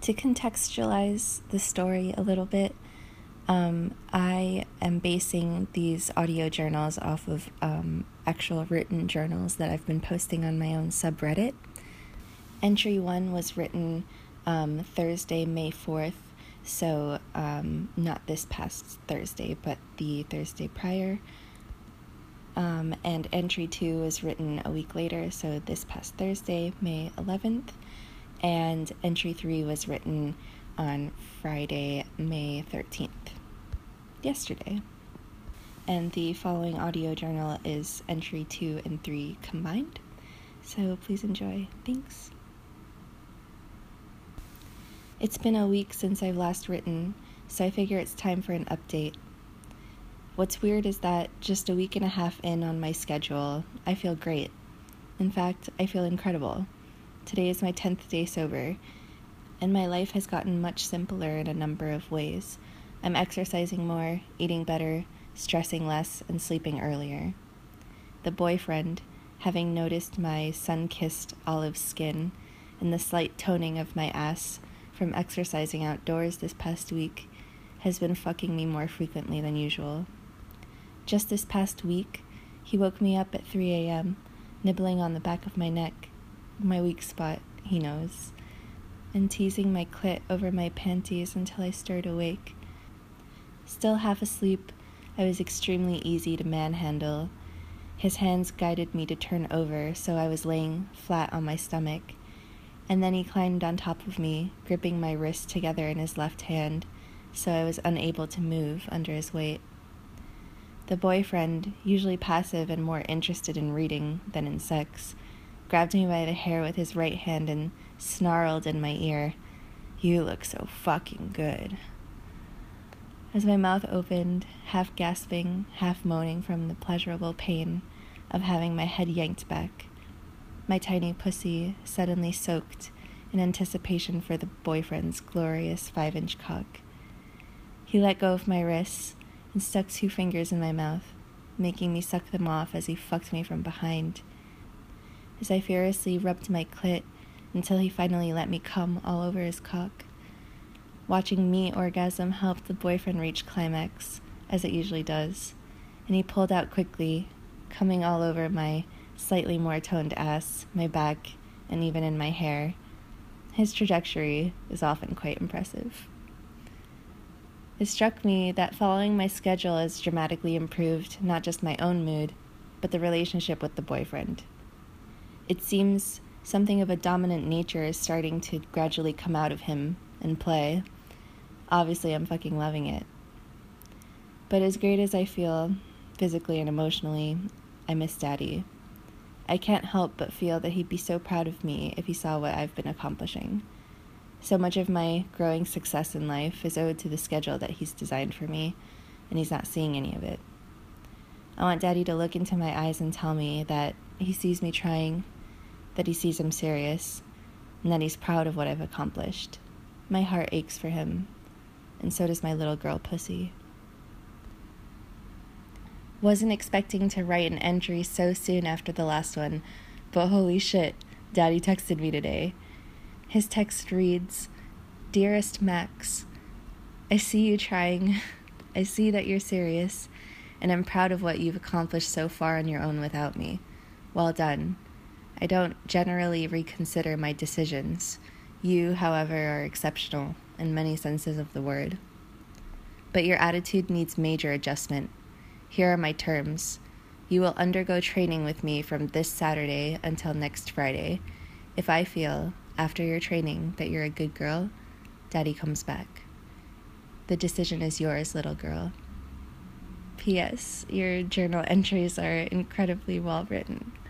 To contextualize the story a little bit, I am basing these audio journals off of actual written journals that I've been posting on my own subreddit. Entry 1 was written Thursday, May 4th, so not this past Thursday, but the Thursday prior. And entry 2 was written a week later, so this past Thursday, May 11th. And entry 3 was written on Friday, May 13th, yesterday. And the following audio journal is entry 2 and 3 combined. So please enjoy. Thanks. It's been a week since I've last written, so I figure it's time for an update. What's weird is that just a week and a half in on my schedule, I feel great. In fact, I feel incredible. Today is my 10th day sober, and my life has gotten much simpler in a number of ways. I'm exercising more, eating better, stressing less, and sleeping earlier. The boyfriend, having noticed my sun-kissed olive skin and the slight toning of my ass from exercising outdoors this past week, has been fucking me more frequently than usual. Just this past week, he woke me up at 3 a.m., nibbling on the back of my neck, my weak spot, he knows, and teasing my clit over my panties until I stirred awake. Still half asleep, I was extremely easy to manhandle. His hands guided me to turn over, so I was laying flat on my stomach, and then he climbed on top of me, gripping my wrist together in his left hand, so I was unable to move under his weight. The boyfriend, usually passive and more interested in reading than in sex, grabbed me by the hair with his right hand and snarled in my ear, "You look so fucking good." As my mouth opened, half gasping, half moaning from the pleasurable pain of having my head yanked back, my tiny pussy suddenly soaked in anticipation for the boyfriend's glorious 5-inch cock. He let go of my wrists and stuck 2 fingers in my mouth, making me suck them off as he fucked me from behind. As I furiously rubbed my clit until he finally let me come all over his cock. Watching me orgasm helped the boyfriend reach climax, as it usually does, and he pulled out quickly, coming all over my slightly more toned ass, my back, and even in my hair. His trajectory is often quite impressive. It struck me that following my schedule has dramatically improved not just my own mood, but the relationship with the boyfriend. It seems something of a dominant nature is starting to gradually come out of him and play. Obviously, I'm fucking loving it. But as great as I feel, physically and emotionally, I miss Daddy. I can't help but feel that he'd be so proud of me if he saw what I've been accomplishing. So much of my growing success in life is owed to the schedule that he's designed for me, and he's not seeing any of it. I want Daddy to look into my eyes and tell me that he sees me trying, that he sees I'm serious, and that he's proud of what I've accomplished. My heart aches for him, and so does my little girl pussy. Wasn't expecting to write an entry so soon after the last one, but holy shit, Daddy texted me today. His text reads, "Dearest Max, I see you trying. I see that you're serious, and I'm proud of what you've accomplished so far on your own without me. Well done. I don't generally reconsider my decisions. You, however, are exceptional in many senses of the word. But your attitude needs major adjustment. Here are my terms. You will undergo training with me from this Saturday until next Friday. If I feel, after your training, that you're a good girl, Daddy comes back. The decision is yours, little girl." P.S. Your journal entries are incredibly well written.